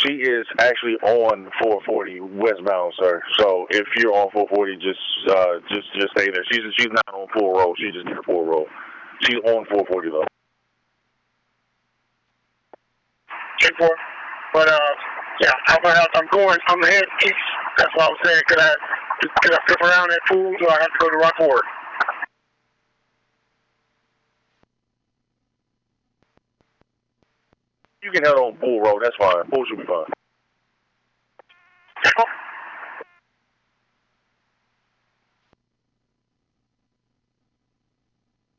She is actually on 440 westbound, sir. So if you're on 440, just stay there. She's not on full roll. She just did a full roll. She's on 440 though. 10-4. But yeah, I'm heading east. That's what I was saying. Could I flip around that pool, or I have to go to Rockport? You can head on full roll. That's fine. Full should be fine.